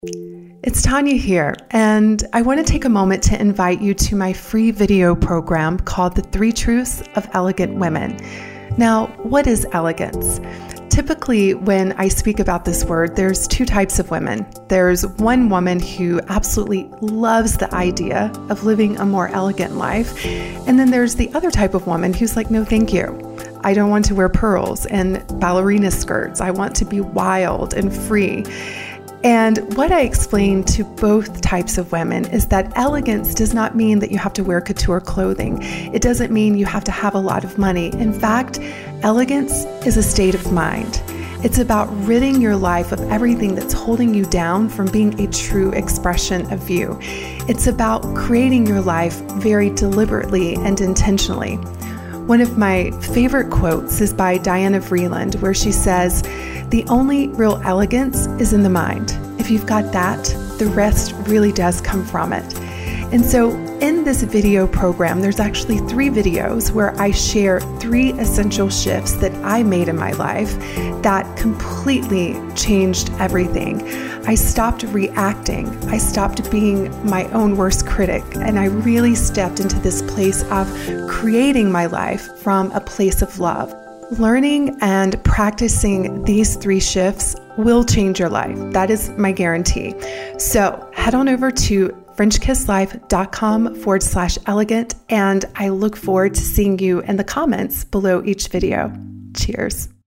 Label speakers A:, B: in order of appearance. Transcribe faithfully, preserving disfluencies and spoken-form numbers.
A: It's Tanya here, and I want to take a moment to invite you to my free video program called The Three Truths of Elegant Women. Now, what is elegance? Typically, when I speak about this word, there's two types of women. There's one woman who absolutely loves the idea of living a more elegant life, and then there's the other type of woman who's like, no, thank you. I don't want to wear pearls and ballerina skirts. I want to be wild and free. And what I explain to both types of women is that elegance does not mean that you have to wear couture clothing. It doesn't mean you have to have a lot of money. In fact, elegance is a state of mind. It's about ridding your life of everything that's holding you down from being a true expression of you. It's about creating your life very deliberately and intentionally. One of my favorite quotes is by Diana Vreeland, where she says, "The only real elegance is in the mind. If you've got that, the rest really does come from it." And so in this video program, there's actually three videos where I share three essential shifts that I made in my life that completely changed everything. I stopped reacting. I stopped being my own worst critic, and I really stepped into this place of creating my life from a place of love. Learning and practicing these three shifts will change your life. That is my guarantee. So head on over to frenchkisslife.com forward slash elegant, and I look forward to seeing you in the comments below each video. Cheers.